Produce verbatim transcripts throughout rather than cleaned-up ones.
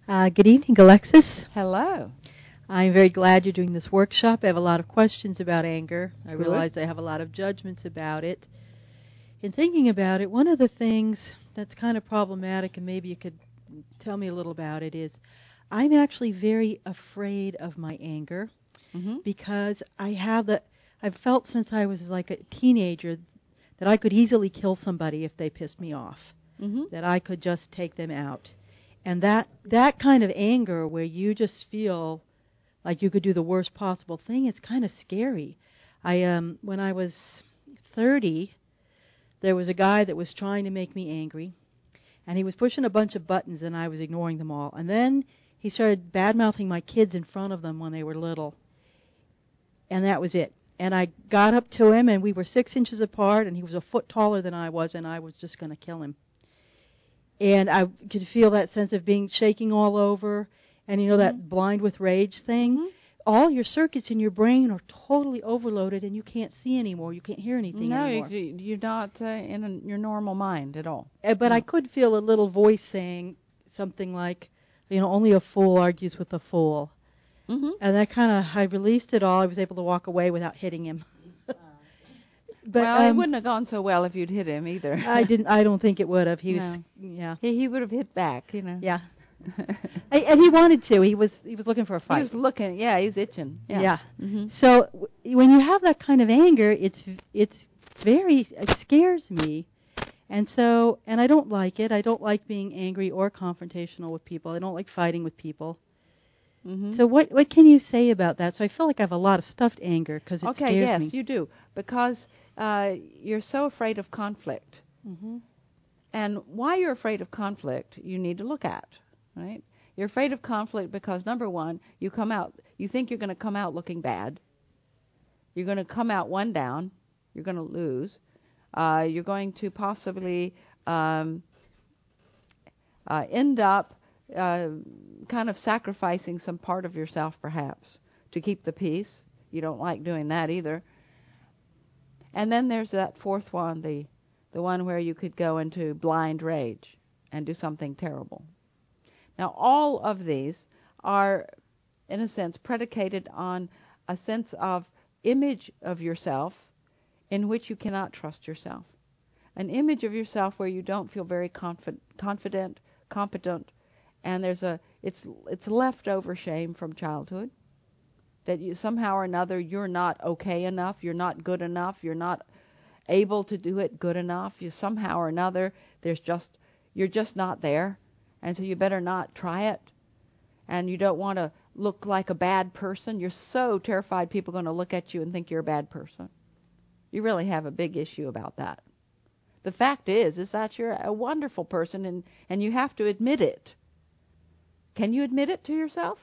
Uh, good evening, Alexis. Hello. I'm very glad you're doing this workshop. I have a lot of questions about anger. I Good. realize I have a lot of judgments about it. In thinking about it, one of the things that's kind of problematic, and maybe you could tell me a little about it, is I'm actually very afraid of my anger Mm-hmm. because I have the I've felt since I was like a teenager that I could easily kill somebody if they pissed me off, Mm-hmm. that I could just take them out. And that that kind of anger where you just feel like you could do the worst possible thing, it's kind of scary. I um when I was thirty, there was a guy that was trying to make me angry, and he was pushing a bunch of buttons and I was ignoring them all. And then he started bad-mouthing my kids in front of them when they were little. And that was it. And I got up to him, and we were six inches apart, and he was a foot taller than I was, and I was just going to kill him. And I could feel that sense of being shaking all over, and you know Mm-hmm. that blind with rage thing. Mm-hmm. All your circuits in your brain are totally overloaded, and you can't see anymore. You can't hear anything no, anymore. you, you're not uh, in a, your normal mind at all. Uh, but no. I could feel a little voice saying something like, you know, only a fool argues with a fool. Mm-hmm. And that kind of, I released it all. I was able to walk away without hitting him. But well, um, it wouldn't have gone so well if you'd hit him either. I didn't. I don't think it would have. He no. was, yeah. He he would have hit back, you know. Yeah. I, and he wanted to. He was he was looking for a fight. He was looking. Yeah, he's itching. Yeah. yeah. Mm-hmm. So w- when you have that kind of anger, it's it's very it scares me, and so and I don't like it. I don't like being angry or confrontational with people. I don't like fighting with people. Mm-hmm. So what what can you say about that? So I feel like I have a lot of stuffed anger because it okay, scares yes, me. you do, because uh, you're so afraid of conflict. Mm-hmm. And why you're afraid of conflict, you need to look at, right? You're afraid of conflict because, number one, you come out, you think you're going to come out looking bad. You're going to come out one down. You're going to lose. Uh, you're going to possibly um, uh, end up uh, kind of sacrificing some part of yourself, perhaps, to keep the peace. You don't like doing that either. And then there's that fourth one, the the one where you could go into blind rage and do something terrible. Now, all of these are, in a sense, predicated on a sense of image of yourself in which you cannot trust yourself. An image of yourself where you don't feel very confi- confident, competent, and there's a it's it's leftover shame from childhood that you somehow or another you're not okay enough, you're not good enough, you're not able to do it good enough. You somehow or another there's just you're just not there, and so you better not try it. And you don't want to look like a bad person. You're so terrified people are going to look at you and think you're a bad person. You really have a big issue about that. The fact is, is that you're a wonderful person, and, and you have to admit it. Can you admit it to yourself?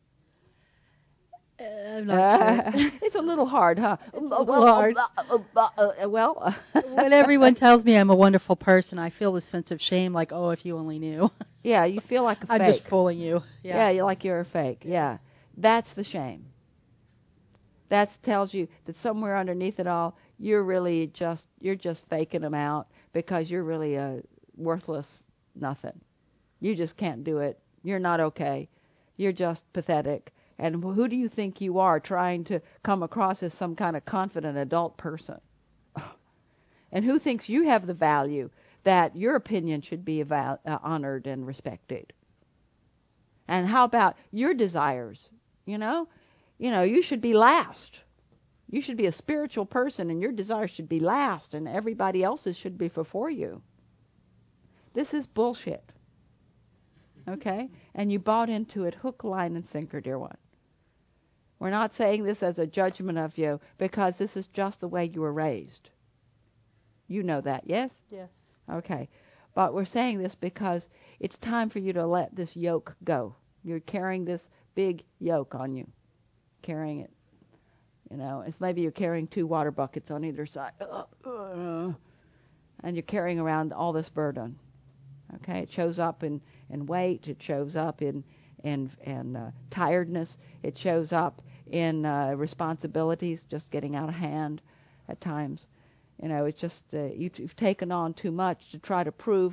Uh, I'm not Uh, sure. It's a little hard, huh? It's a little hard. Well, When everyone tells me I'm a wonderful person, I feel this sense of shame, like, oh, if you only knew. yeah, you feel like a fake. I'm just fooling you. Yeah, Yeah, you like you're a fake. Yeah, that's the shame. That tells you that somewhere underneath it all, you're really just you're just faking them out because you're really a worthless nothing. You just can't do it. You're not okay. You're just pathetic. And who do you think you are, trying to come across as some kind of confident adult person? And who thinks you have the value that your opinion should be val- uh, honored and respected? And how about your desires? You know, you know, you should be last. You should be a spiritual person, and your desires should be last, and everybody else's should be before you. This is bullshit. Okay? And you bought into it hook, line, and sinker, dear one. We're not saying this as a judgment of you, because this is just the way you were raised. You know that, yes? Yes. Okay. But we're saying this because it's time for you to let this yoke go. You're carrying this big yoke on you. Carrying it. You know, it's maybe you're carrying two water buckets on either side. Uh, uh, and you're carrying around all this burden. Okay? It shows up in, in weight. It shows up in, in, in uh, tiredness. It shows up in uh, responsibilities just getting out of hand at times. You know, it's just uh, you've, you've taken on too much to try to prove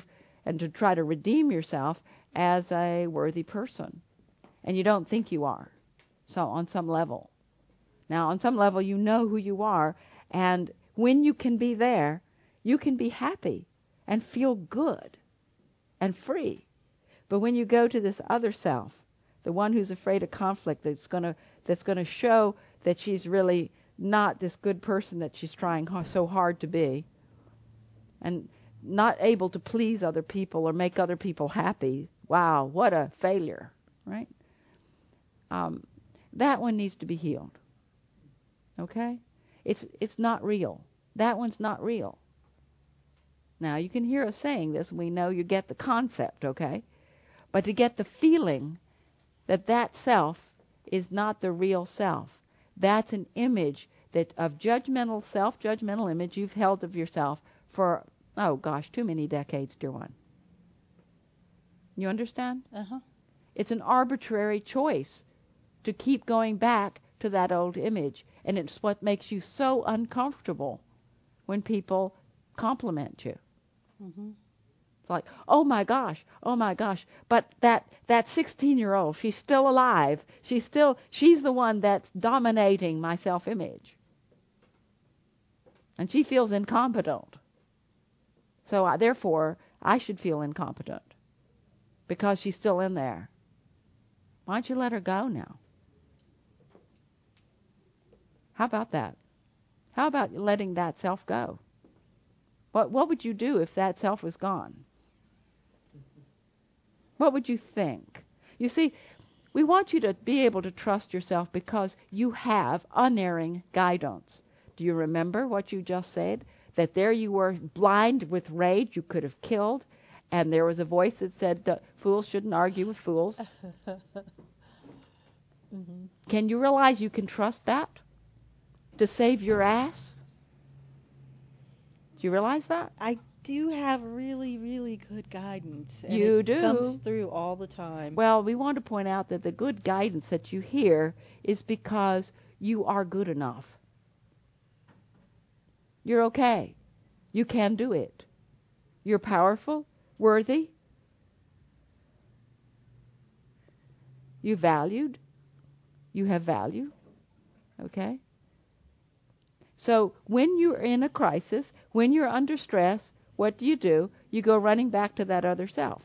and to try to redeem yourself as a worthy person. And you don't think you are. So on some level. Now, on some level, you know who you are. And when you can be there, you can be happy and feel good and free. But when you go to this other self, the one who's afraid of conflict, that's going to that's going to show that she's really not this good person that she's trying so hard to be, and not able to please other people or make other people happy. Wow, what a failure, right? Um, that one needs to be healed. Okay? It's it's not real. That one's not real. Now, you can hear us saying this, and we know you get the concept, okay? But to get the feeling that that self is not the real self, that's an image that of judgmental, self-judgmental image you've held of yourself for, oh gosh, too many decades, dear one. You understand? Uh-huh. It's an arbitrary choice to keep going back to that old image. And it's what makes you so uncomfortable when people compliment you. Mm-hmm. It's like, oh my gosh, oh my gosh. But that that sixteen-year-old, she's still alive. She's still, she's the one that's dominating my self-image. And she feels incompetent. So I, therefore, I should feel incompetent because she's still in there. Why don't you let her go now? How about that? How about letting that self go? What what would you do if that self was gone? What would you think? You see, we want you to be able to trust yourself because you have unerring guidance. Do you remember what you just said? That there you were, blind with rage, you could have killed, and there was a voice that said, fools shouldn't argue with fools. Mm-hmm. Can you realize you can trust that to save your ass? Do you realize that? I do have really, really good guidance. And you it do. comes through all the time. Well, we want to point out that the good guidance that you hear is because you are good enough. You're okay. You can do it. You're powerful, worthy. You're valued. You have value. Okay? So when you're in a crisis, when you're under stress, what do you do? You go running back to that other self.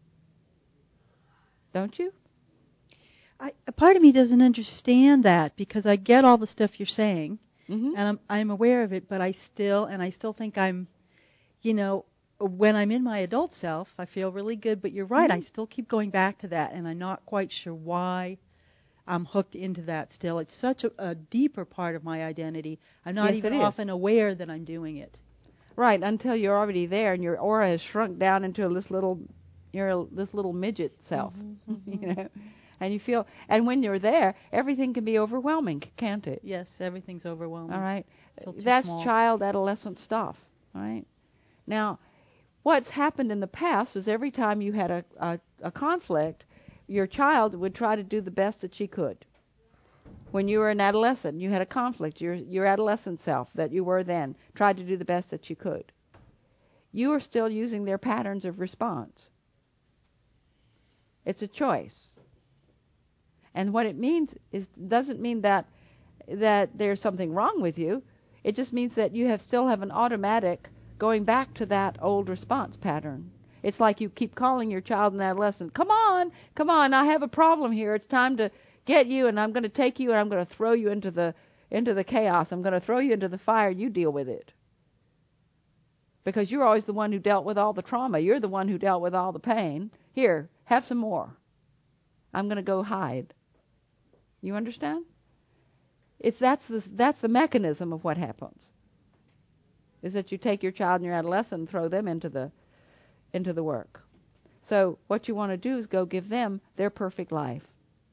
Don't you? I, a part of me doesn't understand that because I get all the stuff you're saying, mm-hmm. and I'm, I'm aware of it, but I still, and I still think I'm, you know, when I'm in my adult self, I feel really good, but you're right, mm-hmm. I still keep going back to that, and I'm not quite sure why I'm hooked into that still. It's such a, a deeper part of my identity. I'm not yes, even often aware that I'm doing it. Right, until you're already there and your aura has shrunk down into this little, you're this little midget self, mm-hmm, mm-hmm. you know, and you feel, and when you're there, everything can be overwhelming, can't it? Yes, everything's overwhelming. All right, that's small. Child, adolescent stuff. All right. Now, what's happened in the past is every time you had a, a, a conflict, your child would try to do the best that she could. When you were an adolescent, you had a conflict. Your your adolescent self that you were then tried to do the best that you could. You are still using their patterns of response. It's a choice. And what it means is doesn't mean that that there's something wrong with you. It just means that you have still have an automatic going back to that old response pattern. It's like you keep calling your child and adolescent, come on, come on, I have a problem here. It's time to get you, and I'm going to take you, and I'm going to throw you into the into the chaos. I'm going to throw you into the fire, and you deal with it. Because you're always the one who dealt with all the trauma. You're the one who dealt with all the pain. Here, have some more. I'm going to go hide. You understand? It's that's the, that's the mechanism of what happens. Is that you take your child and your adolescent and throw them into the into the work. So what you want to do is go give them their perfect life.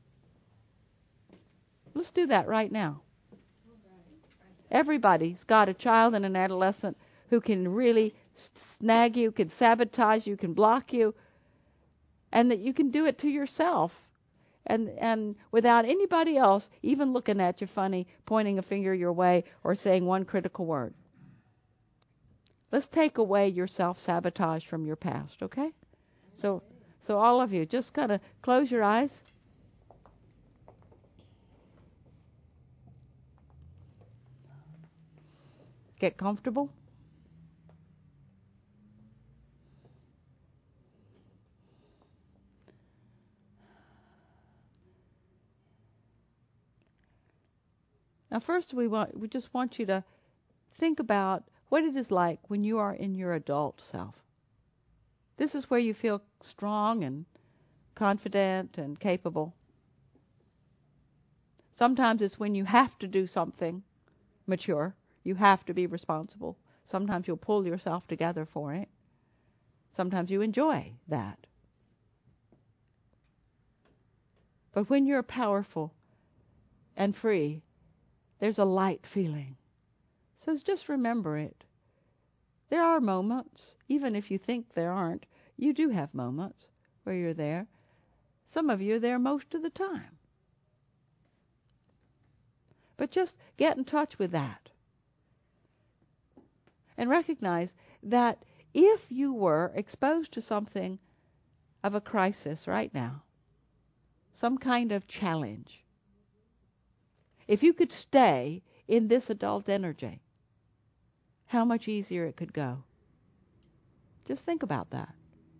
Let's do that right now. Everybody's got a child and an adolescent who can really snag you, can sabotage you, can block you, and that you can do it to yourself. And and without anybody else even looking at you funny, pointing a finger your way, or saying one critical word. Let's take away your self-sabotage from your past, okay? So, so all of you, just kind of close your eyes. Get comfortable. Now, first, we want we just want you to think about what it is like when you are in your adult self. This is where you feel strong and confident and capable. Sometimes it's when you have to do something mature. You have to be responsible. Sometimes you'll pull yourself together for it. Sometimes you enjoy that. But when you're powerful and free, there's a light feeling. So just remember it. There are moments, even if you think there aren't, you do have moments where you're there. Some of you are there most of the time. But just get in touch with that. And recognize that if you were exposed to something of a crisis right now, some kind of challenge, if you could stay in this adult energy, how much easier it could go. Just think about that.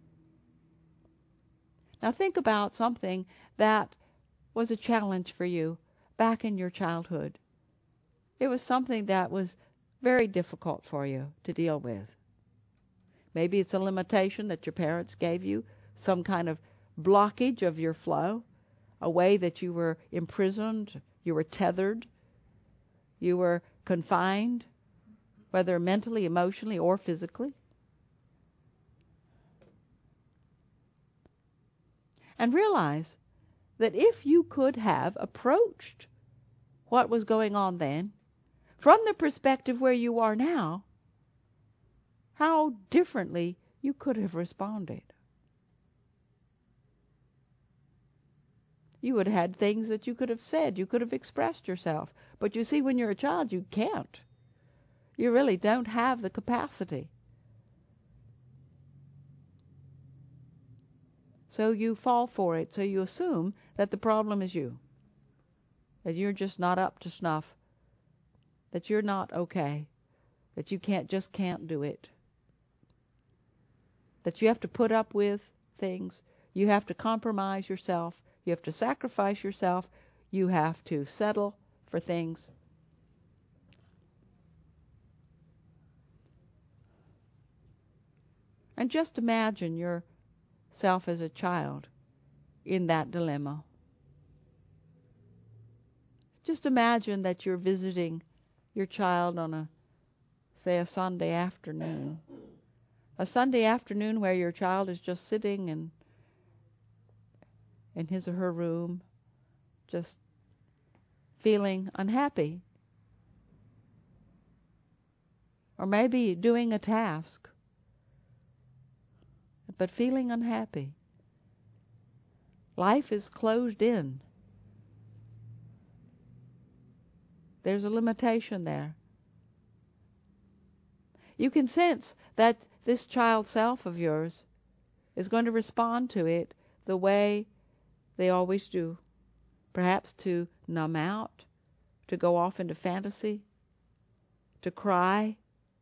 Now think about something that was a challenge for you back in your childhood. It was something that was very difficult for you to deal with. Maybe it's a limitation that your parents gave you, some kind of blockage of your flow, a way that you were imprisoned, you were tethered, you were confined, whether mentally, emotionally, or physically. And realize that if you could have approached what was going on then from the perspective where you are now, how differently you could have responded. You would have had things that you could have said. You could have expressed yourself. But you see, when you're a child, you can't. You really don't have the capacity. So you fall for it. So you assume that the problem is you. That you're just not up to snuff. That you're not okay. That you can't just can't do it. That you have to put up with things. You have to compromise yourself. You have to sacrifice yourself. You have to settle for things. And just imagine yourself as a child in that dilemma. Just imagine that you're visiting your child on a, say, a Sunday afternoon. A Sunday afternoon where your child is just sitting in, in his or her room, just feeling unhappy. Or maybe doing a task, but feeling unhappy. Life is closed in. There's a limitation there. You can sense that this child self of yours is going to respond to it the way they always do. Perhaps to numb out, to go off into fantasy, to cry,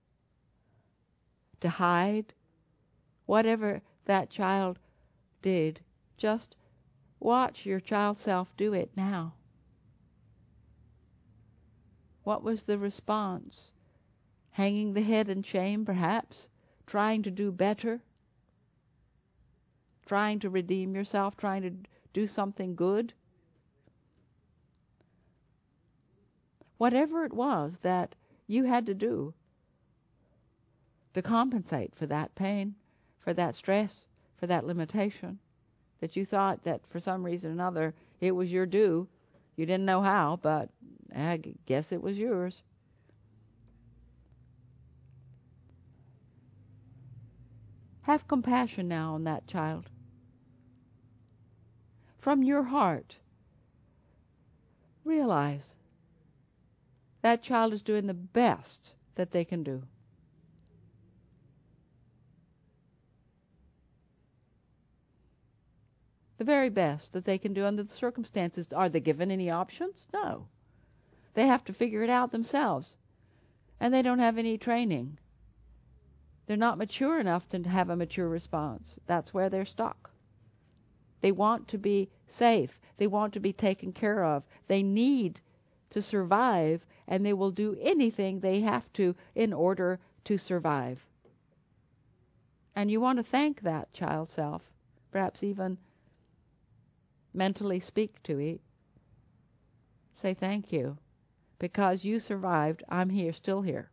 to hide. Whatever that child did, just watch your child self do it now. What was the response? Hanging the head in shame, perhaps? Trying to do better? Trying to redeem yourself? Trying to do something good? Whatever it was that you had to do to compensate for that pain, for that stress, for that limitation, that you thought that for some reason or another it was your due. You didn't know how, but I guess it was yours. Have compassion now on that child. From your heart, realize that child is doing the best that they can do. The very best that they can do under the circumstances. Are they given any options? No. They have to figure it out themselves. And they don't have any training. They're not mature enough to have a mature response. That's where they're stuck. They want to be safe. They want to be taken care of. They need to survive, and they will do anything they have to in order to survive. And you want to thank that child self, perhaps even mentally speak to it. Say thank you. Because you survived, I'm here, still here.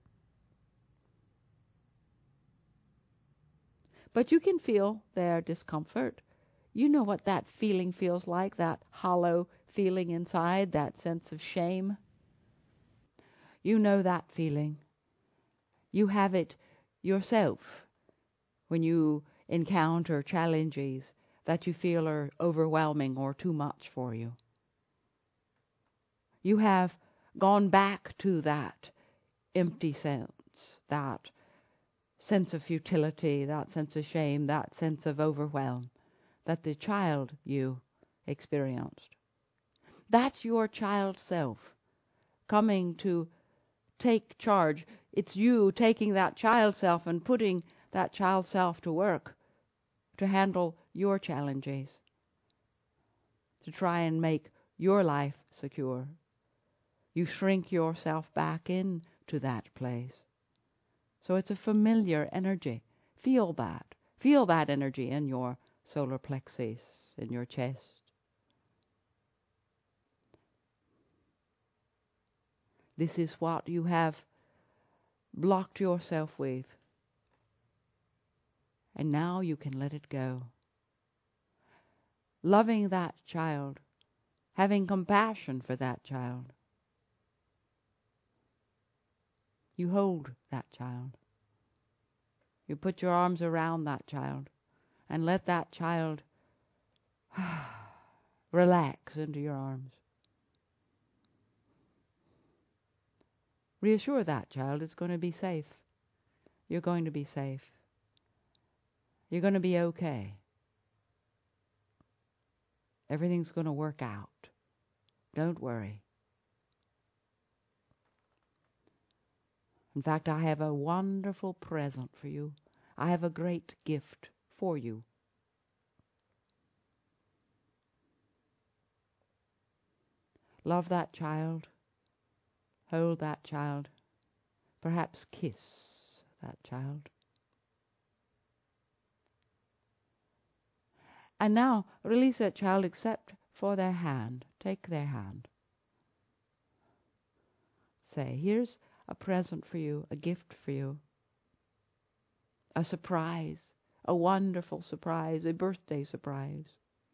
But you can feel their discomfort. You know what that feeling feels like, that hollow feeling inside, that sense of shame. You know that feeling. You have it yourself when you encounter challenges that you feel are overwhelming or too much for you. You have gone back to that empty sense, that sense of futility, that sense of shame, that sense of overwhelm that the child you experienced. That's your child self coming to take charge. It's you taking that child self and putting that child self to work to handle your challenges, to try and make your life secure. You shrink yourself back into that place. So it's a familiar energy. Feel that. Feel that energy in your solar plexus, in your chest. This is what you have blocked yourself with. And now you can let it go. Loving that child, having compassion for that child. You hold that child. You put your arms around that child and let that child relax into your arms. Reassure that child it's going to be safe. You're going to be safe. You're going to be okay. Everything's going to work out. Don't worry. In fact, I have a wonderful present for you. I have a great gift for you. Love that child. Hold that child. Perhaps kiss that child. And now release that child except for their hand. Take their hand. Say, here's a present for you, a gift for you, a surprise, a wonderful surprise, a birthday surprise.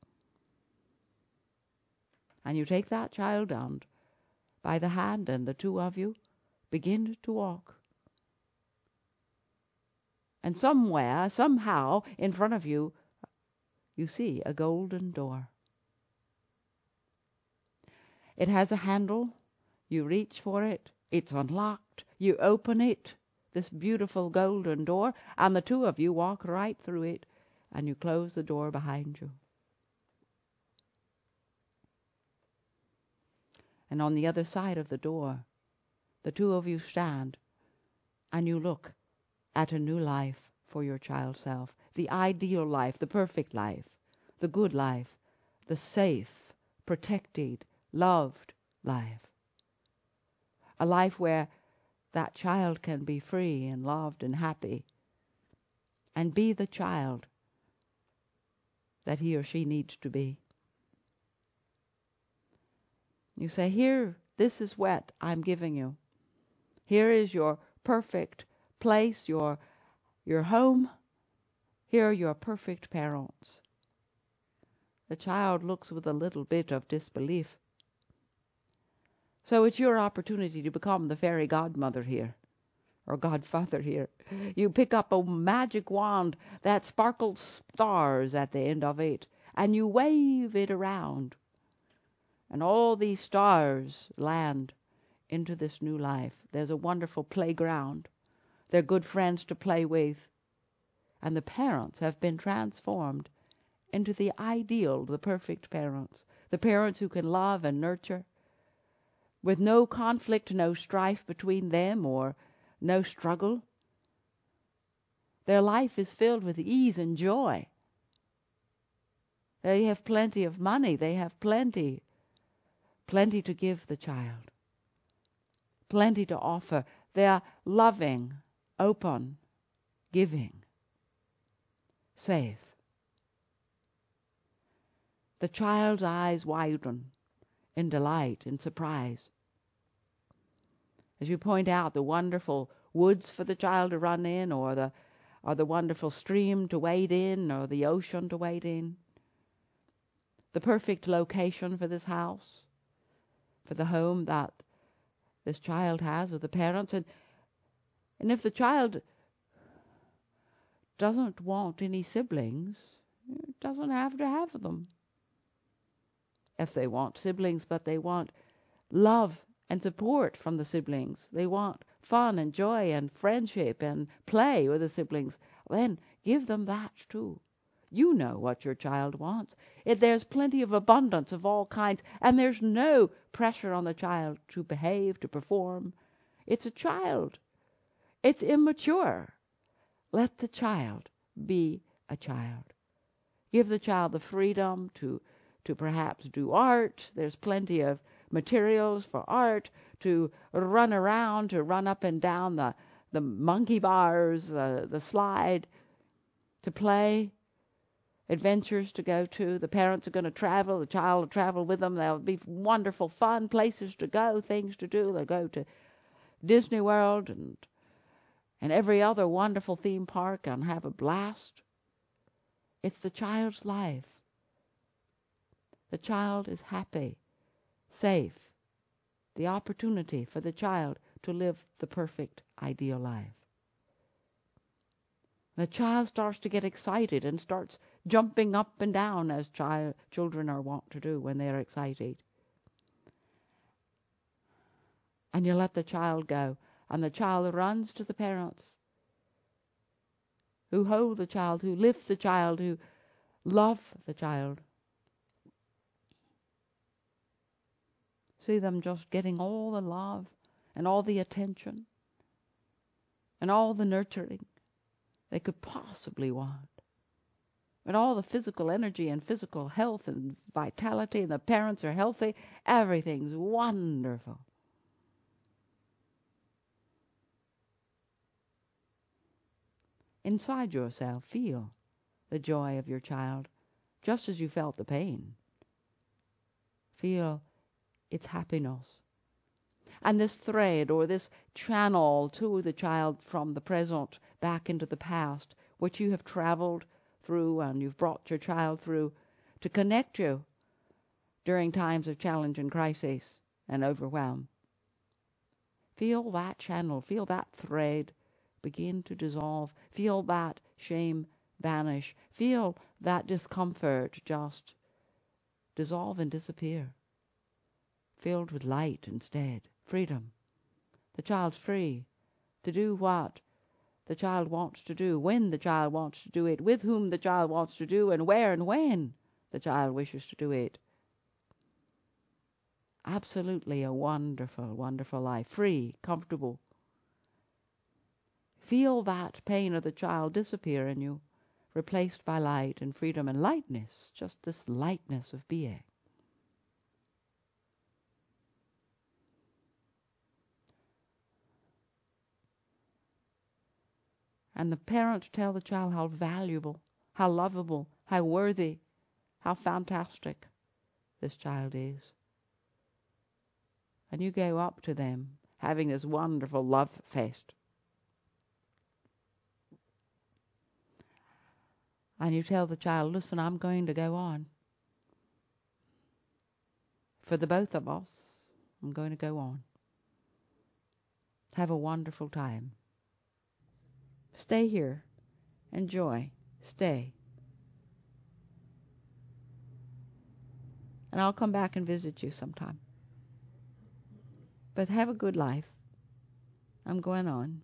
And you take that child down by the hand, and the two of you begin to walk. And somewhere, somehow, in front of you, you see a golden door. It has a handle. You reach for it. It's unlocked. You open it, this beautiful golden door, and the two of you walk right through it, and you close the door behind you. And on the other side of the door, the two of you stand, and you look at a new life for your child self, the ideal life, the perfect life, the good life, the safe, protected, loved life. A life where that child can be free and loved and happy and be the child that he or she needs to be. You say, here, this is what I'm giving you. Here is your perfect place, your, your home. Here are your perfect parents. The child looks with a little bit of disbelief. So it's your opportunity to become the fairy godmother here, or godfather here. You pick up a magic wand that sparkles stars at the end of it, and you wave it around. And all these stars land into this new life. There's a wonderful playground. They're good friends to play with. And the parents have been transformed into the ideal, the perfect parents, the parents who can love and nurture with no conflict, no strife between them or no struggle. Their life is filled with ease and joy. They have plenty of money. They have plenty, plenty to give the child, plenty to offer. They are loving, open, giving, safe. The child's eyes widen in delight, in surprise. As you point out the wonderful woods for the child to run in, or the or the wonderful stream to wade in, or the ocean to wade in. The perfect location for this house, for the home that this child has with the parents. And, and if the child doesn't want any siblings, it doesn't have to have them. If they want siblings, but they want love and support from the siblings, they want fun and joy and friendship and play with the siblings, then give them that too. You know what your child wants. If there's plenty of abundance of all kinds, and there's no pressure on the child to behave, to perform. It's a child. It's immature. Let the child be a child. Give the child the freedom to, to perhaps do art. There's plenty of materials for art, to run around, to run up and down the, the monkey bars, the, the slide, to play. Adventures to go to. The parents are going to travel. The child will travel with them. There'll be wonderful fun, places to go, things to do. They'll go to Disney World and and every other wonderful theme park and have a blast. It's the child's life. The child is happy, safe. The opportunity for the child to live the perfect, ideal life. The child starts to get excited and starts jumping up and down as child, children are wont to do when they're excited. And you let the child go, and the child runs to the parents who hold the child, who lift the child, who love the child. See them just getting all the love and all the attention and all the nurturing they could possibly want. And all the physical energy and physical health and vitality, and the parents are healthy. Everything's wonderful. Inside yourself, feel the joy of your child, just as you felt the pain. Feel its happiness. And this thread or this channel to the child from the present back into the past, which you have traveled through and you've brought your child through to connect you during times of challenge and crisis and overwhelm. Feel that channel, feel that thread begin to dissolve. Feel that shame vanish. Feel that discomfort just dissolve and disappear. Filled with light instead, freedom. The child's free to do what the child wants to do, when the child wants to do it, with whom the child wants to do, and where and when the child wishes to do it. Absolutely a wonderful, wonderful life. Free, comfortable. Feel that pain of the child disappear in you, replaced by light and freedom and lightness, just this lightness of being. And the parents tell the child how valuable, how lovable, how worthy, how fantastic this child is. And you go up to them, having this wonderful love fest. And you tell the child, listen, I'm going to go on. For the both of us, I'm going to go on. Have a wonderful time. Stay here. Enjoy. Stay. And I'll come back and visit you sometime. But have a good life. I'm going on.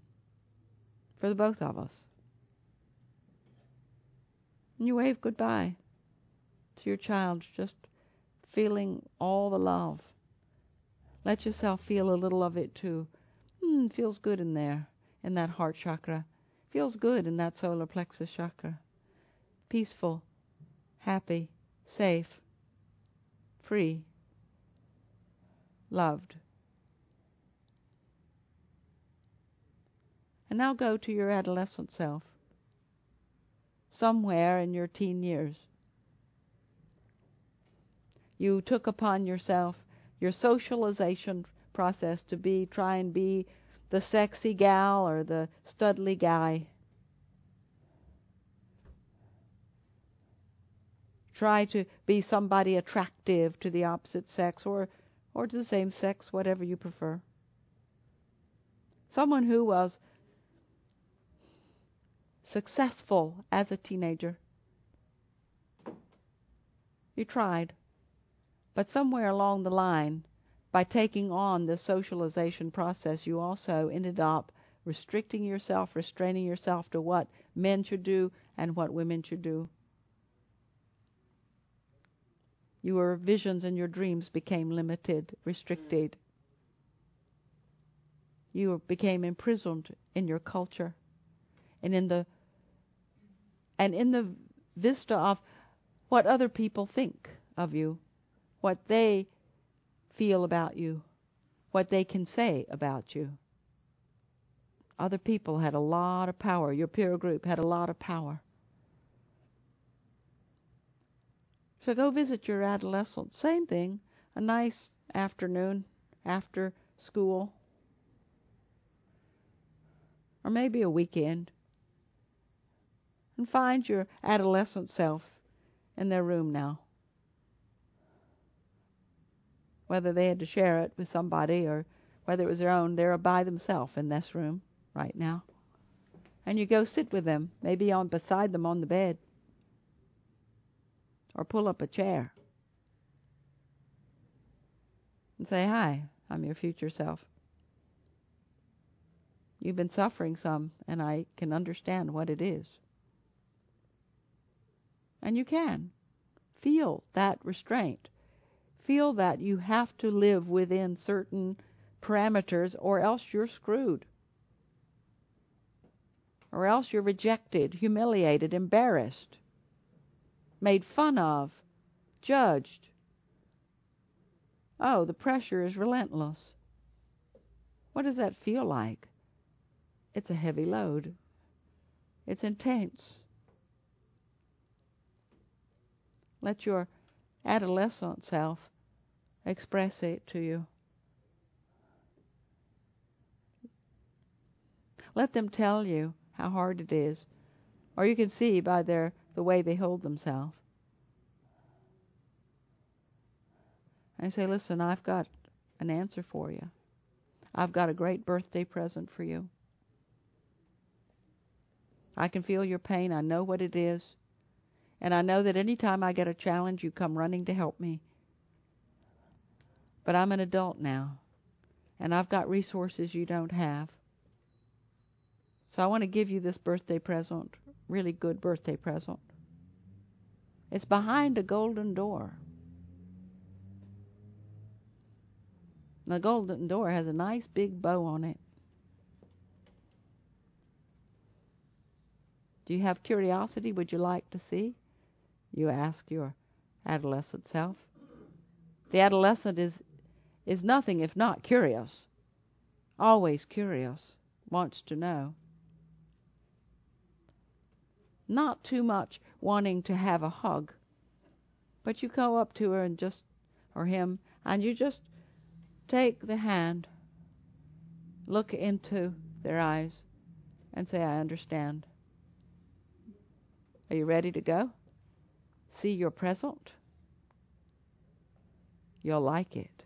For the both of us. And you wave goodbye. your child, just feeling all the love. Let yourself feel a little of it too. Hmm, feels good in there, in that heart chakra. Feels good in that solar plexus chakra. Peaceful, happy, safe, free, loved. And now go to your adolescent self, somewhere in your teen years. You took upon yourself your socialization process to be, try and be the sexy gal or the studly guy. Try to be somebody attractive to the opposite sex or, or to the same sex, whatever you prefer. Someone who was successful as a teenager. You tried. But somewhere along the line, by taking on the socialization process, you also ended up restricting yourself, restraining yourself to what men should do and what women should do. Your visions and your dreams became limited, restricted. You became imprisoned in your culture and in the and in the vista of what other people think of you, what they feel about you, what they can say about you. Other people had a lot of power. Your peer group had a lot of power. So go visit your adolescent. Same thing, a nice afternoon after school, or maybe a weekend, and find your adolescent self in their room now. Whether they had to share it with somebody or whether it was their own, they're by themselves in this room right now. And you go sit with them, maybe on beside them on the bed, or pull up a chair and say, "Hi, I'm your future self. You've been suffering some, and I can understand what it is." And you can feel that restraint. Feel that you have to live within certain parameters or else you're screwed. Or else you're rejected, humiliated, embarrassed, made fun of, judged. Oh, the pressure is relentless. What does that feel like? It's a heavy load. It's intense. Let your adolescent self express it to you. Let them tell you how hard it is, or you can see by their the way they hold themselves. And say, "Listen, I've got an answer for you. I've got a great birthday present for you. I can feel your pain. I know what it is. And I know that any time I get a challenge, you come running to help me. But I'm an adult now, and I've got resources you don't have. So I want to give you this birthday present, really good birthday present. It's behind a golden door. The golden door has a nice big bow on it. Do you have curiosity? Would you like to see?" You ask your adolescent self. The adolescent is is nothing if not curious. Always curious, wants to know. Not too much wanting to have a hug, but you go up to her and just, or him, and you just take the hand, look into their eyes, and say, "I understand. Are you ready to go? See your present? You'll like it."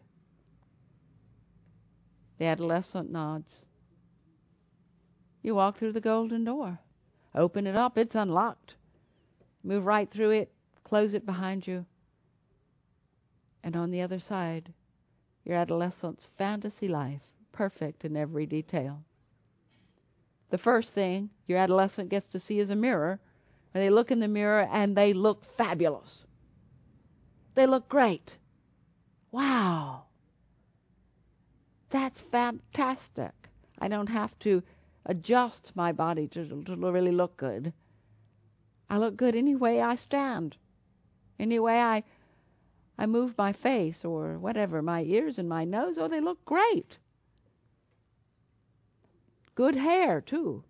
The adolescent nods. You walk through the golden door. Open it up. It's unlocked. Move right through it. Close it behind you. And on the other side, your adolescent's fantasy life, perfect in every detail. The first thing your adolescent gets to see is a mirror. And they look in the mirror and they look fabulous. They look great. Wow. That's fantastic. I don't have to adjust my body to, to really look good. I look good any way I stand, any way I I move my face or whatever, my ears and my nose. Oh, they look great. Good hair, too.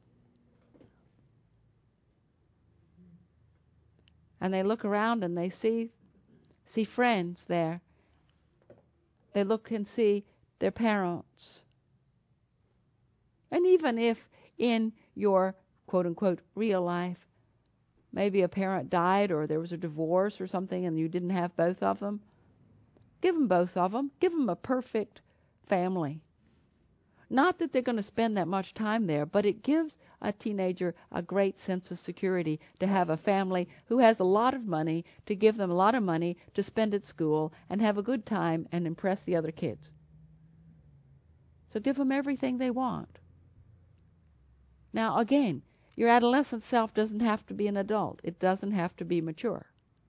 And they look around and they see see friends there. They look and see their parents. And even if in your quote-unquote real life, maybe a parent died or there was a divorce or something and you didn't have both of them, give them both of them. Give them a perfect family. Not that they're going to spend that much time there, but it gives a teenager a great sense of security to have a family who has a lot of money, to give them a lot of money to spend at school and have a good time and impress the other kids. So give them everything they want. Now, again, your adolescent self doesn't have to be an adult. It doesn't have to be mature.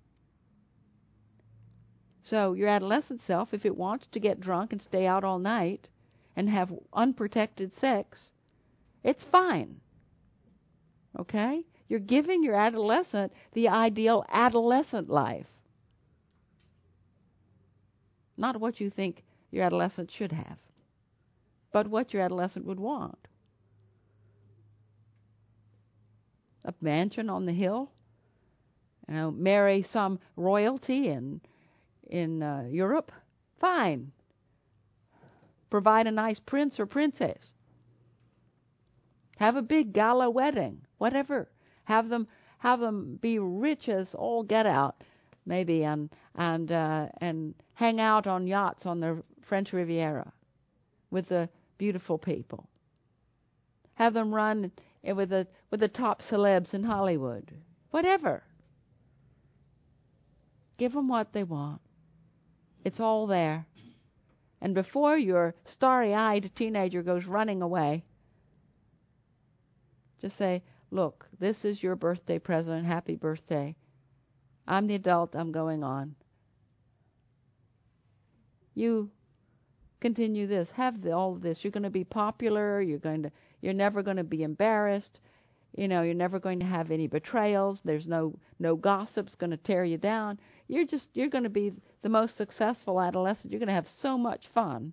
So your adolescent self, if it wants to get drunk and stay out all night and have unprotected sex, it's fine. Okay? You're giving your adolescent the ideal adolescent life. Not what you think your adolescent should have, but what your adolescent would want. A mansion on the hill, you know, marry some royalty in in uh, Europe, fine. Provide a nice prince or princess. Have a big gala wedding, whatever. Have them have them be rich as all get out, maybe, and and uh, and hang out on yachts on the French Riviera with the beautiful people. Have them run with the with the top celebs in Hollywood, whatever. Give them what they want. It's all there. And before your starry-eyed teenager goes running away, just say, look, this is your birthday present. Happy birthday. I'm the adult. I'm going on. You continue this. Have the, all of this. You're going to be popular. You're going to. You're never going to be embarrassed. You know, you're never going to have any betrayals. There's no no gossip's going to tear you down. You're just you're going to be the most successful adolescent. You're going to have so much fun.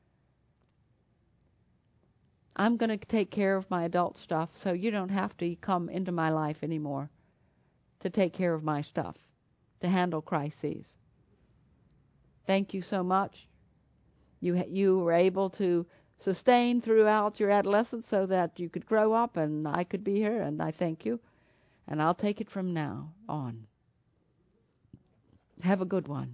I'm going to take care of my adult stuff, so you don't have to come into my life anymore to take care of my stuff, to handle crises. Thank you so much. You you were able to sustain throughout your adolescence so that you could grow up and I could be here, and I thank you. And I'll take it from now on. Have a good one.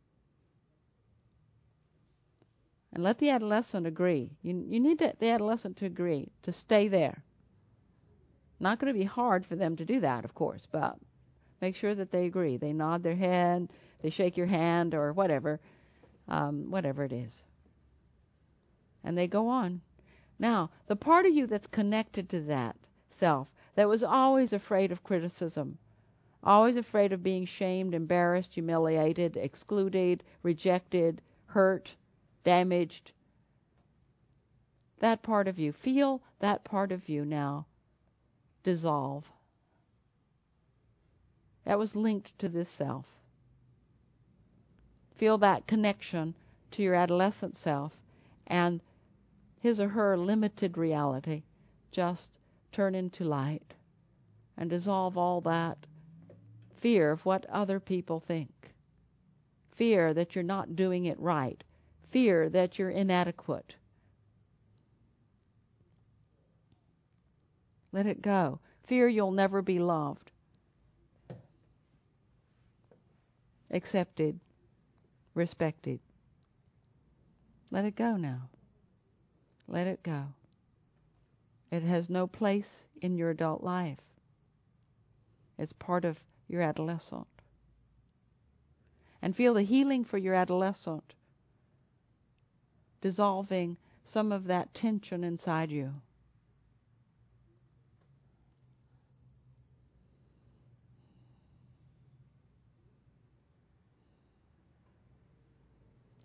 And let the adolescent agree. You, you need to, the adolescent to agree, to stay there. Not going to be hard for them to do that, of course, but make sure that they agree. They nod their head, they shake your hand, or whatever, um, whatever it is. And they go on. Now, the part of you that's connected to that self, that was always afraid of criticism, always afraid of being shamed, embarrassed, humiliated, excluded, rejected, hurt, damaged, that part of you, feel that part of you now dissolve. That was linked to this self. Feel that connection to your adolescent self, and his or her limited reality just turn into light and dissolve all that fear of what other people think, fear that you're not doing it right, fear that you're inadequate. Let it go. Fear you'll never be loved, accepted, respected. Let it go now. Let it go. It has no place in your adult life. It's part of your adolescent. And feel the healing for your adolescent, dissolving some of that tension inside you.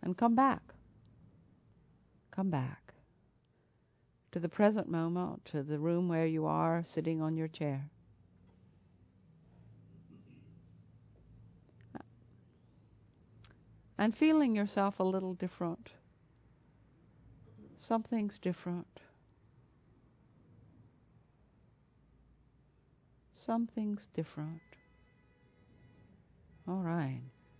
And come back. Come back to the present moment, to the room where you are sitting on your chair. And feeling yourself a little different. Something's different. Something's different. All right.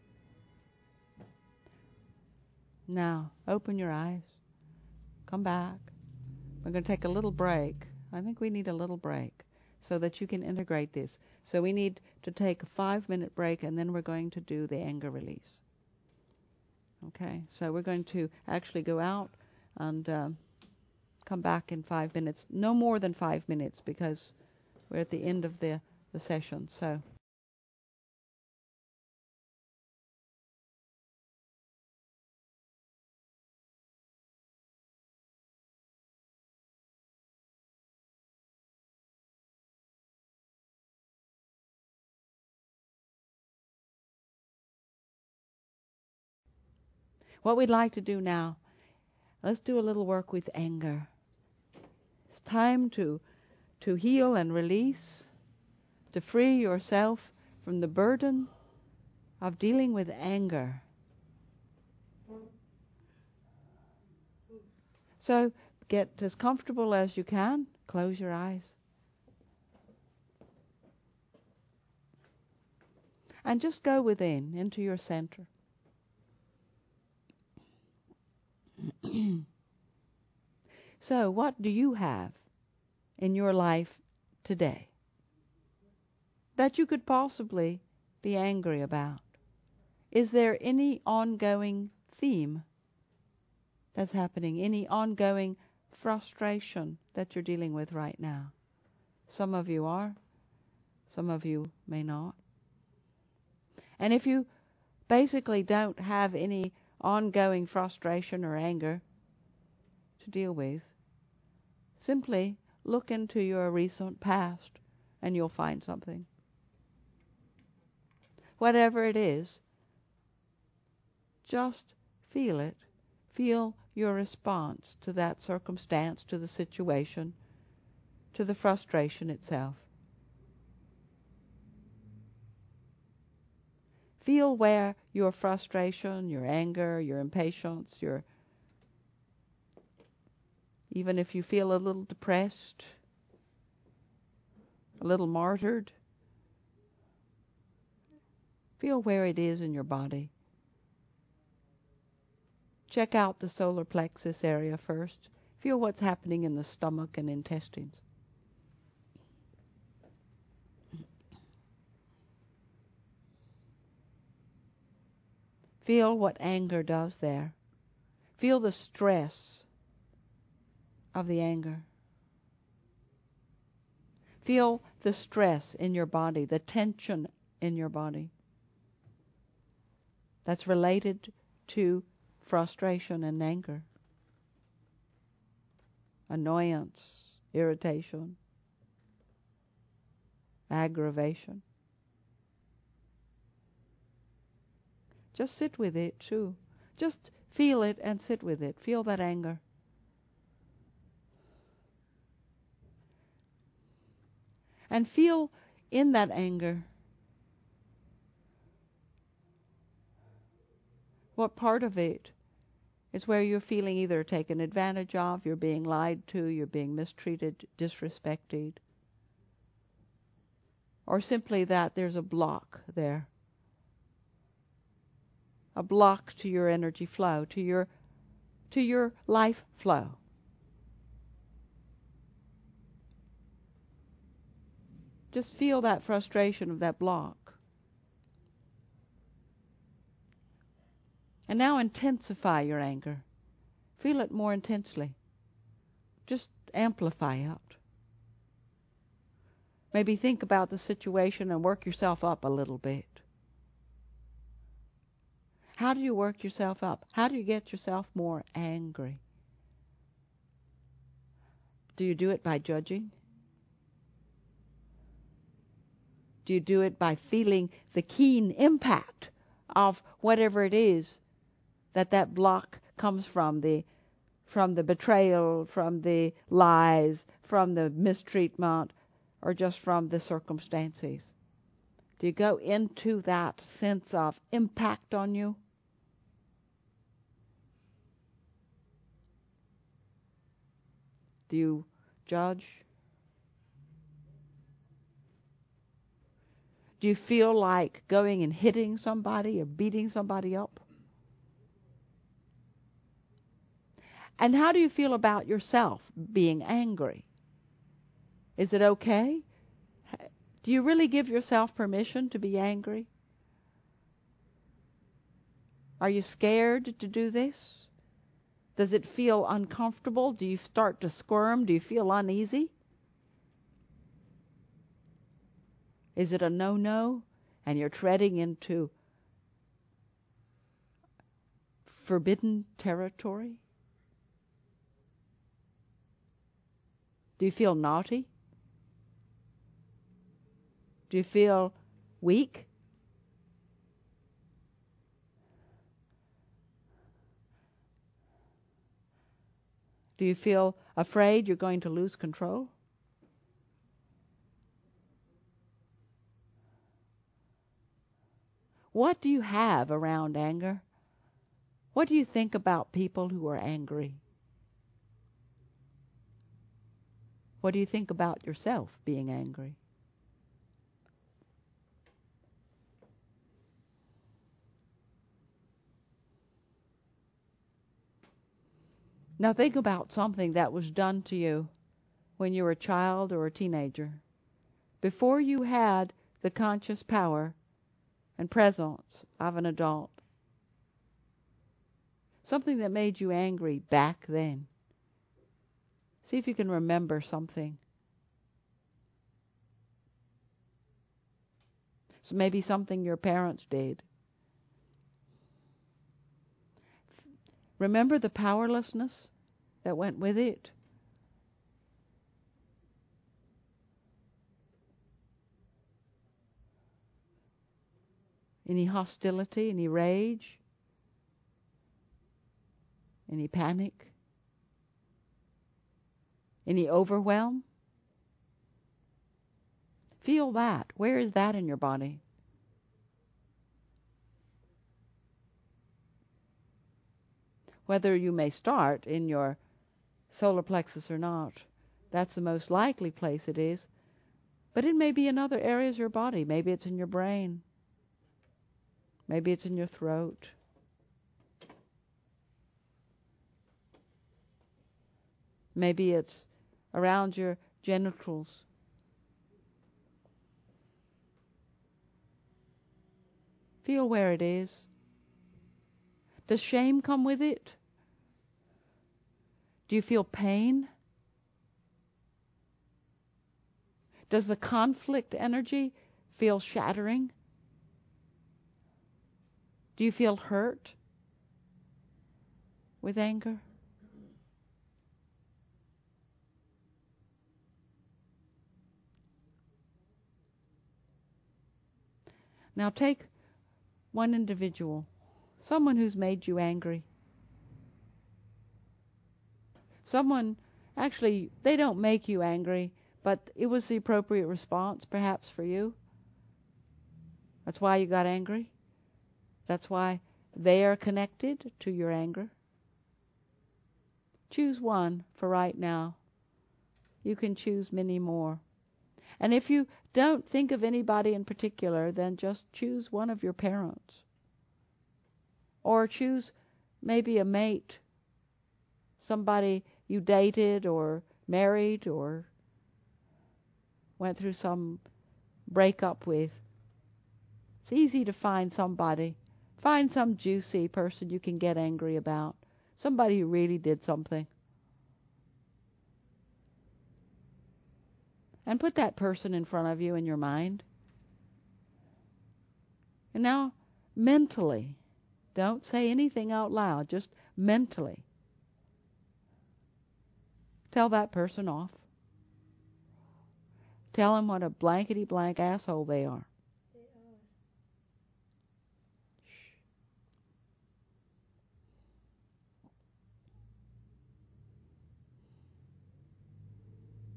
Now, open your eyes. Come back. We're going to take a little break. I think we need a little break so that you can integrate this. So we need to take a five-minute break, and then we're going to do the anger release. Okay? So we're going to actually go out and um, come back in five minutes. No more than five minutes because we're at the end of the, the session. So... What we'd like to do now, let's do a little work with anger. It's time to to heal and release, to free yourself from the burden of dealing with anger. So get as comfortable as you can. Close your eyes. And just go within, into your center. So, what do you have in your life today that you could possibly be angry about? Is there any ongoing theme that's happening? Any ongoing frustration that you're dealing with right now? Some of you are. Some of you may not. And if you basically don't have any ongoing frustration or anger to deal with, simply look into your recent past and you'll find something. Whatever it is, just feel it. Feel your response to that circumstance, to the situation, to the frustration itself. Feel where your frustration, your anger, your impatience, your even if you feel a little depressed, a little martyred, feel where it is in your body. Check out the solar plexus area first. Feel what's happening in the stomach and intestines. Feel what anger does there. Feel the stress of the anger. Feel the stress in your body, the tension in your body that's related to frustration and anger, annoyance, irritation, aggravation. Just sit with it too. Just feel it and sit with it. Feel that anger. And feel in that anger what part of it is where you're feeling either taken advantage of, you're being lied to, you're being mistreated, disrespected, or simply that there's a block there. A block to your energy flow, to your to your life flow. Just feel that frustration of that block. And now intensify your anger. Feel it more intensely. Just amplify it. Maybe think about the situation and work yourself up a little bit. How do you work yourself up? How do you get yourself more angry? Do you do it by judging? Do you do it by feeling the keen impact of whatever it is that that block comes from the from the betrayal, from the lies, from the mistreatment, or just from the circumstances? Do you go into that sense of impact on you? Do you judge? Do you feel like going and hitting somebody or beating somebody up? And how do you feel about yourself being angry? Is it okay? Do you really give yourself permission to be angry? Are you scared to do this? Does it feel uncomfortable? Do you start to squirm? Do you feel uneasy? Is it a no-no and you're treading into forbidden territory? Do you feel naughty? Do you feel weak? Do you feel afraid you're going to lose control? What do you have around anger? What do you think about people who are angry? What do you think about yourself being angry? Now think about something that was done to you when you were a child or a teenager, before you had the conscious power and presence of an adult. Something that made you angry back then. See if you can remember something. So maybe something your parents did. Remember the powerlessness that went with it? Any hostility, any rage, any panic, any overwhelm? Feel that. Where is that in your body? Whether you may start in your solar plexus or not, that's the most likely place it is. But it may be in other areas of your body. Maybe it's in your brain. Maybe it's in your throat. Maybe it's around your genitals. Feel where it is. Does shame come with it? Do you feel pain? Does the conflict energy feel shattering? Do you feel hurt with anger? Now take one individual, someone who's made you angry. Someone, actually, they don't make you angry, but it was the appropriate response, perhaps, for you. That's why you got angry. That's why they are connected to your anger. Choose one for right now. You can choose many more. And if you don't think of anybody in particular, then just choose one of your parents. Or choose maybe a mate, somebody you dated or married or went through some breakup with. It's easy to find somebody. Find some juicy person you can get angry about. Somebody who really did something. And put that person in front of you in your mind. And now, mentally, don't say anything out loud, just mentally. Tell that person off. Tell them what a blankety blank asshole they are.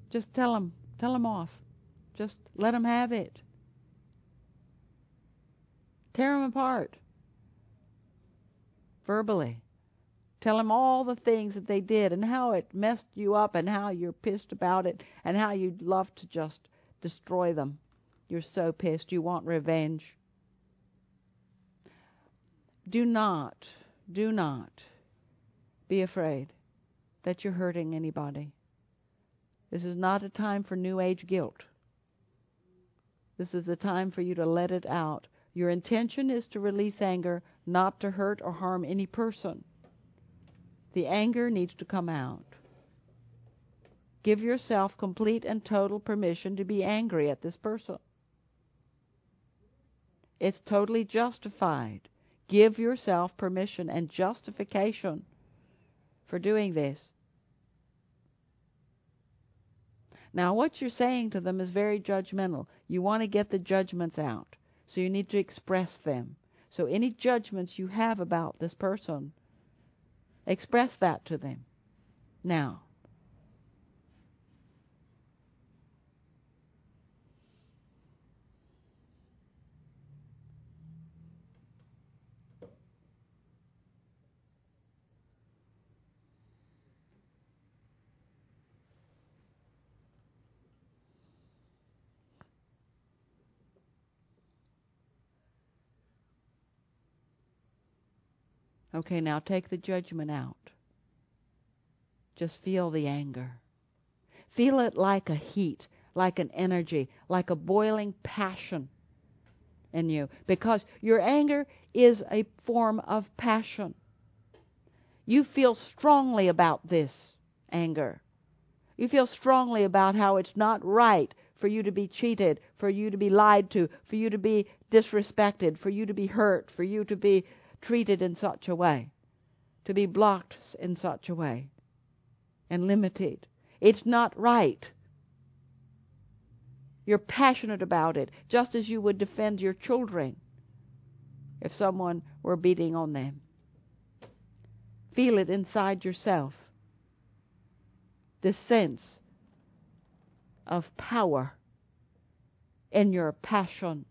Just tell them, tell them off. Just let them have it. Tear them apart. Verbally. Tell them all the things that they did and how it messed you up and how you're pissed about it and how you'd love to just destroy them. You're so pissed. You want revenge. Do not, do not be afraid that you're hurting anybody. This is not a time for New Age guilt. This is the time for you to let it out. Your intention is to release anger, not to hurt or harm any person. The anger needs to come out. Give yourself complete and total permission to be angry at this person. It's totally justified. Give yourself permission and justification for doing this. Now, what you're saying to them is very judgmental. You want to get the judgments out, so you need to express them. So any judgments you have about this person, express that to them. Now, okay, now take the judgment out. Just feel the anger. Feel it like a heat, like an energy, like a boiling passion in you. Because your anger is a form of passion. You feel strongly about this anger. You feel strongly about how it's not right for you to be cheated, for you to be lied to, for you to be disrespected, for you to be hurt, for you to be treated in such a way, to be blocked in such a way, and limited. It's not right. You're passionate about it, just as you would defend your children if someone were beating on them. Feel it inside yourself, this sense of power in your passion.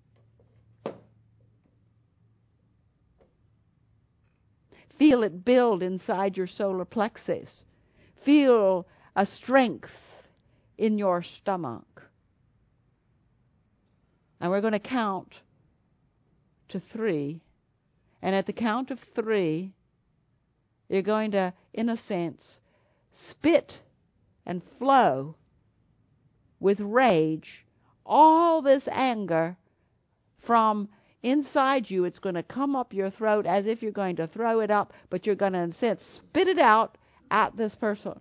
Feel it build inside your solar plexus. Feel a strength in your stomach. And we're going to count to three. And at the count of three, you're going to, in a sense, spit and flow with rage all this anger from inside you. It's going to come up your throat as if you're going to throw it up, but you're going to, in a sense, spit it out at this person.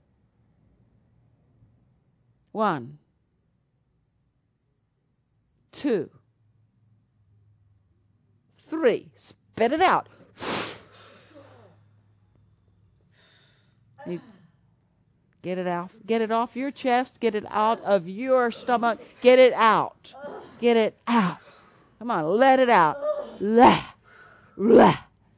One. Two. Three. Spit it out. You get it out. Get it off your chest. Get it out of your stomach. Get it out. Get it out. Come on, let it out. La, la.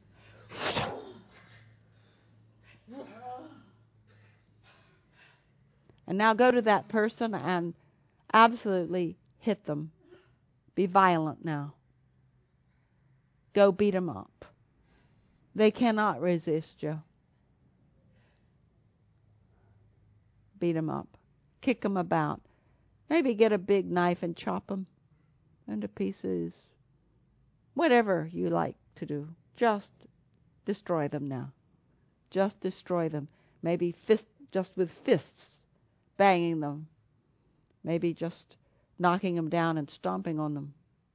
And now go to that person and absolutely hit them. Be violent now. Go beat them up. They cannot resist you. Beat them up. Kick them about. Maybe get a big knife and chop them into pieces. Whatever you like to do. Just destroy them now. Just destroy them. Maybe fist, just with fists. Banging them. Maybe just knocking them down and stomping on them.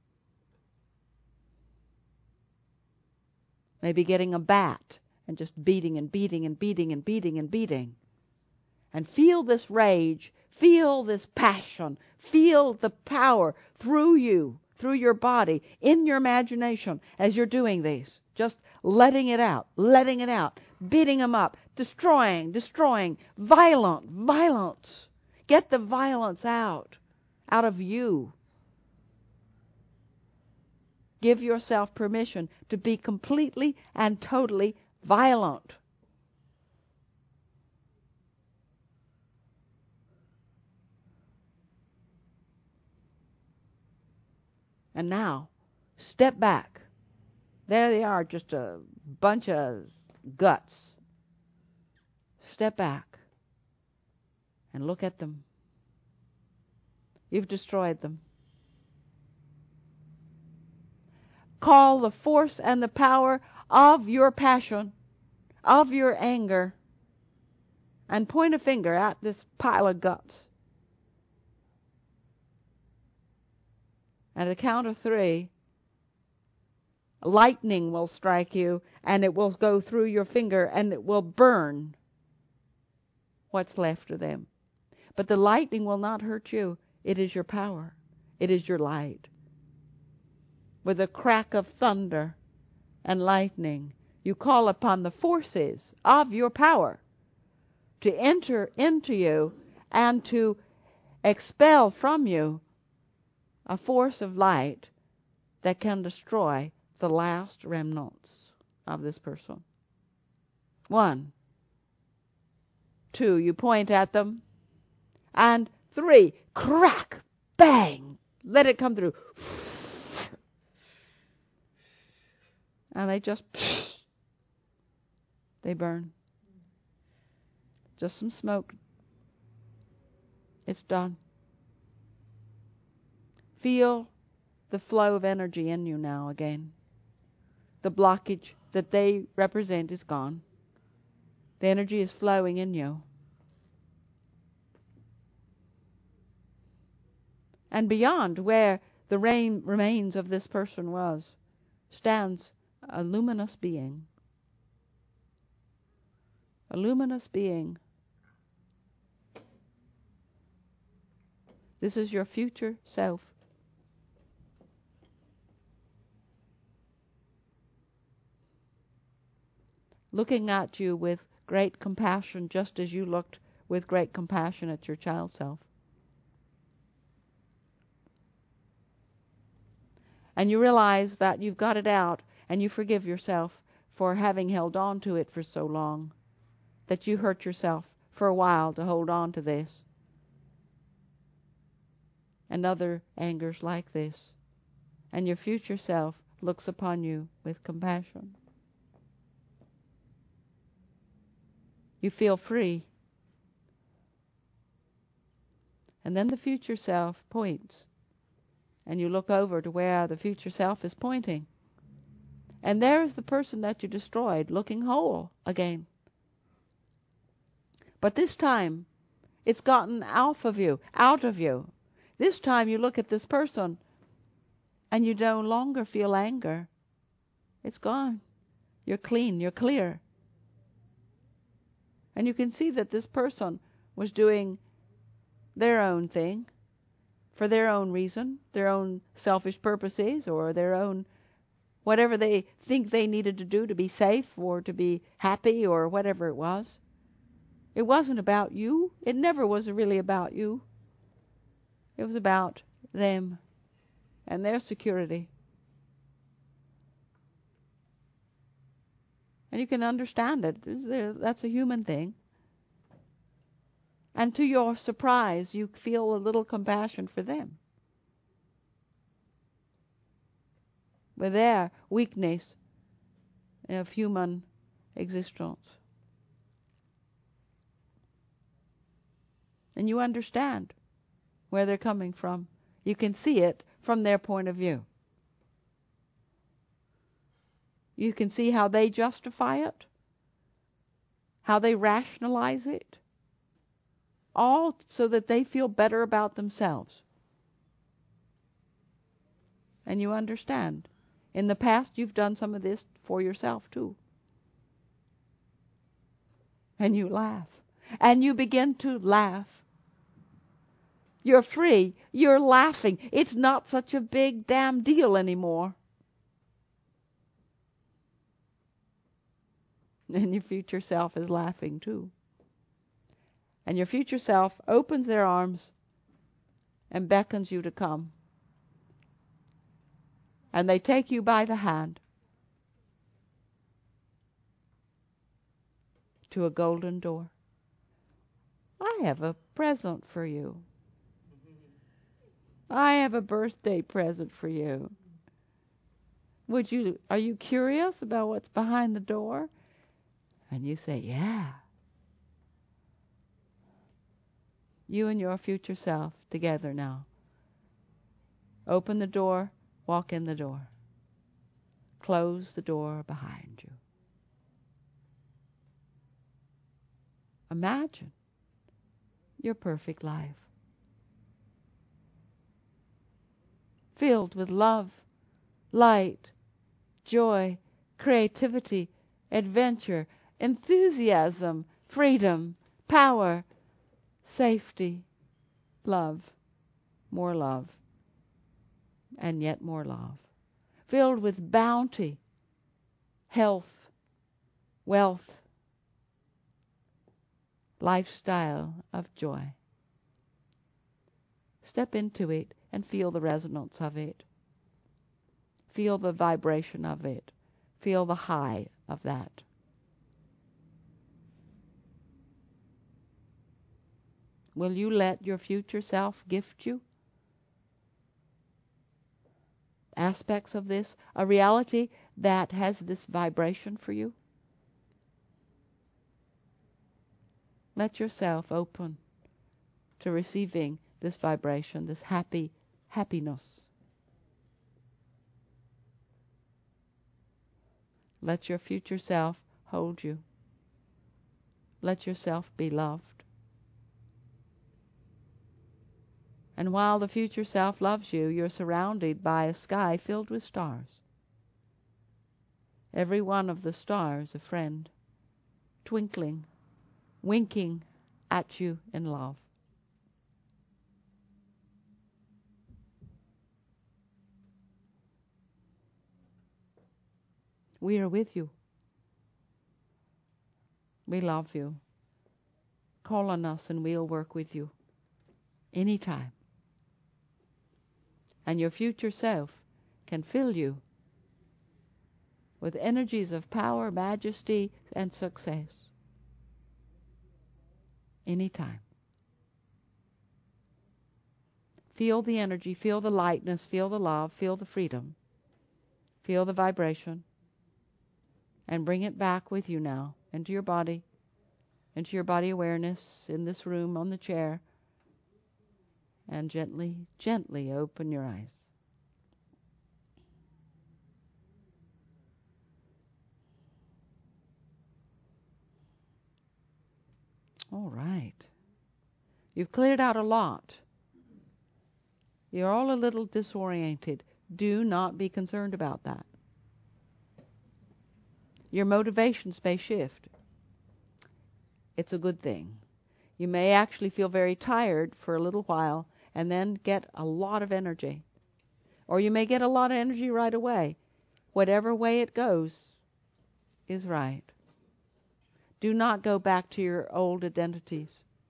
Maybe getting a bat and just beating and beating and beating and beating and beating. And feel this rage. Feel this passion. Feel the power through you, through your body, in your imagination as you're doing these. Just letting it out, letting it out, beating them up, destroying, destroying, violent, violence. Get the violence out, out of you. Give yourself permission to be completely and totally violent. And now, step back. There they are, just a bunch of guts. Step back and look at them. You've destroyed them. Call the force and the power of your passion, of your anger, and point a finger at this pile of guts. At the count of three, lightning will strike you, and it will go through your finger, and it will burn what's left of them. But the lightning will not hurt you. It is your power. It is your light. With a crack of thunder and lightning, you call upon the forces of your power to enter into you and to expel from you a force of light that can destroy the last remnants of this person. One. Two, you point at them. And three, crack, bang, let it come through. And they just, they burn. Just some smoke. It's done. Feel the flow of energy in you now again. The blockage that they represent is gone. The energy is flowing in you. And beyond where the rain remains of this person was, stands a luminous being. A luminous being. This is your future self. Looking at you with great compassion, just as you looked with great compassion at your child self. And you realize that you've got it out, and you forgive yourself for having held on to it for so long, that you hurt yourself for a while to hold on to this. And other angers like this. And your future self looks upon you with compassion. You feel free. And then the future self points. And you look over to where the future self is pointing. And there is the person that you destroyed, looking whole again. But this time, it's gotten out of you, out of you. This time you look at this person, and you no longer feel anger. It's gone. You're clean, you're clear. And you can see that this person was doing their own thing, for their own reason, their own selfish purposes, or their own whatever they think they needed to do to be safe or to be happy or whatever it was. It wasn't about you. It never was really about you. It was about them and their security. And you can understand it. That's a human thing. And to your surprise, you feel a little compassion for them. With their weakness of human existence. And you understand where they're coming from. You can see it from their point of view. You can see how they justify it, how they rationalize it, all so that they feel better about themselves. And you understand. In the past, you've done some of this for yourself too. And you laugh. And you begin to laugh. You're free. You're laughing. It's not such a big damn deal anymore. And your future self is laughing too. And your future self opens their arms and beckons you to come. And they take you by the hand to a golden door. I have a present for you. I have a birthday present for you. Would you, are you curious about what's behind the door? And you say, yeah. You and your future self together now. Open the door, walk in the door. Close the door behind you. Imagine your perfect life. Filled with love, light, joy, creativity, adventure, enthusiasm, freedom, power, safety, love, more love, and yet more love. Filled with bounty, health, wealth, lifestyle of joy. Step into it and feel the resonance of it. Feel the vibration of it. Feel the high of that. Will you let your future self gift you aspects of this, a reality that has this vibration for you? Let yourself open to receiving this vibration, this happy happiness. Let your future self hold you. Let yourself be loved. And while the future self loves you, you're surrounded by a sky filled with stars. Every one of the stars a friend, twinkling, winking at you in love. We are with you. We love you. Call on us and we'll work with you anytime. And your future self can fill you with energies of power, majesty, and success anytime. Feel the energy, feel the lightness, feel the love, feel the freedom, feel the vibration, and bring it back with you now into your body, into your body awareness in this room on the chair, and gently, gently open your eyes. All right. You've cleared out a lot. You're all a little disoriented. Do not be concerned about that. Your motivations may shift. It's a good thing. You may actually feel very tired for a little while and then get a lot of energy. Or you may get a lot of energy right away. Whatever way it goes is right. Do not go back to your old identities.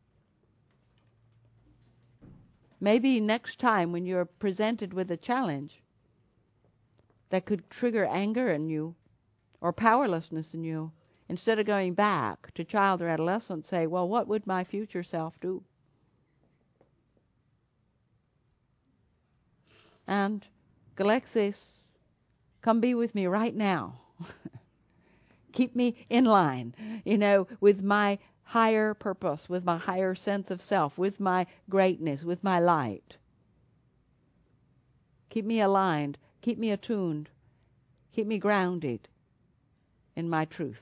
Maybe next time when you're presented with a challenge that could trigger anger in you or powerlessness in you, instead of going back to child or adolescent, say, well, what would my future self do? And Galexis, come be with me right now. Keep me in line, you know, with my higher purpose, with my higher sense of self, with my greatness, with my light. Keep me aligned, keep me attuned, keep me grounded in my truth.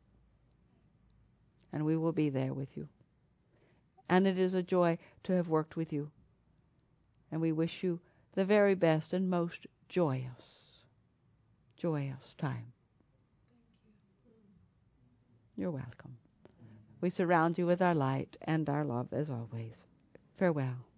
And we will be there with you. And it is a joy to have worked with you. And we wish you the very best and most joyous, joyous time. You're welcome. We surround you with our light and our love as always. Farewell.